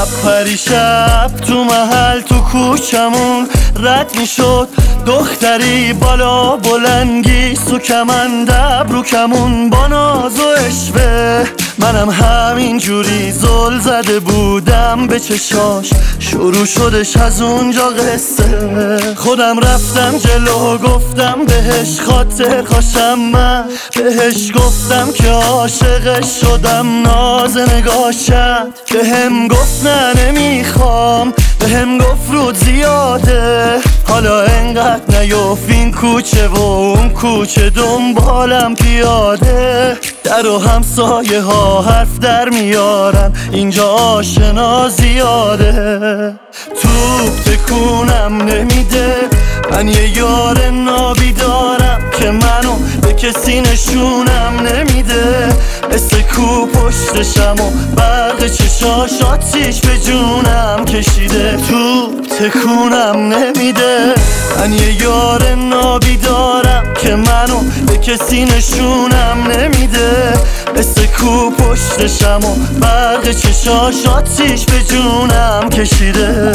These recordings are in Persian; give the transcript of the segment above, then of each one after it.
پریشب تو محل تو کوچمون رد میشد دختری بالا بلنگی سو کمند ابرو کمون با ناز و اشوه. منم همین جوری زل زده بودم به چشاش، شروع شدش از اونجا قصه. خودم رفتم جلو گفتم بهش خاطر خوشم، من بهش گفتم که عاشقش شدم. ناز نگاشت بهم گفت نه نمیخوام، بهم گفت رود زیاده، حالا انقدر نیفت این کوچه و اون کوچه دنبالم پیاده. در و همسایه ها حرف در میارن اینجا آشنا زیاده. توپ تکونم نمیده، من یه یار نابی دارم که منو به کسی نشونم نمیده. مثل کو پشتشم و برق چشاش آتیش به جونم کشیده. توپ تکونم نمیده، من یه یار نابی دارم که منو به کسی نشونم نمیده. مثل کو پشتشم و برق چشاش آتیش به جونم کشیده.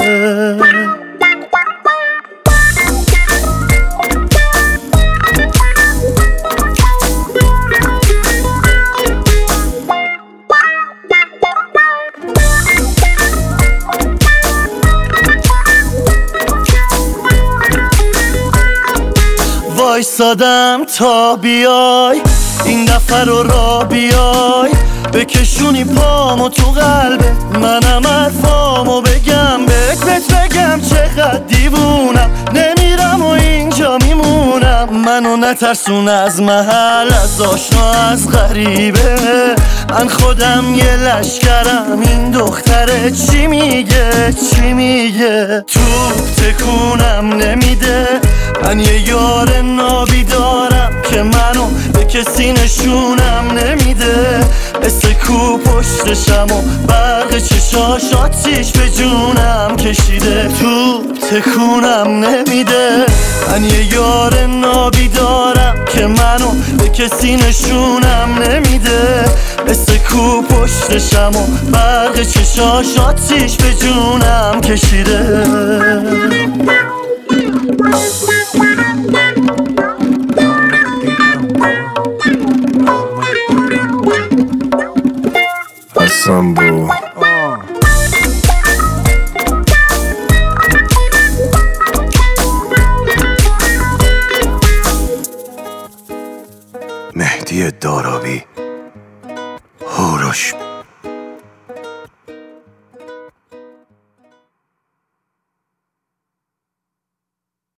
وایسادم تا بیای این دفعه رو را بیای، بکشونی پامو تو قلبه منم حرفامو بگم بهت بگم چقدر دیوونم. نمیرم و اینجا میمونم، منو نترسون از محل، از آشنا از غریبه. من خودم یه لشکرم، این دختره چی میگه چی میگه. توپ تکونم نمیده، من یه یار نابی دارم که منو به کسی نشونم نمیده. مثل کو پشتشم و برق چشاش آتیش به جونم کشیده. توپ تکونم نمیده، من یه یار نابی دارم که منو به کسی نشونم نمیده. مثل کو پشتشم و برق چشاش آتیش به جونم کشیده. Sambo مهدی دارابی هوروش